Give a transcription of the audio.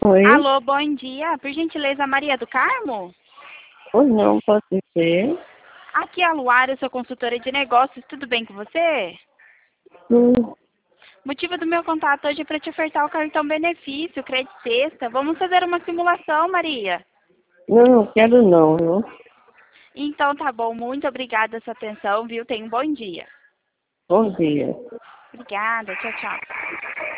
Oi? Alô, bom dia. Por gentileza, Maria do Carmo? Ou não, pode ser? Aqui é a Luara, eu sou consultora de negócios. Tudo bem com você? Hum, O motivo do meu contato hoje é para te ofertar o cartão benefício, crédito sexta. Vamos fazer uma simulação, Maria? não quero não, viu? Então tá bom, muito obrigada pela sua atenção, viu? Tenha um bom dia. Bom dia. Obrigada, tchau, tchau.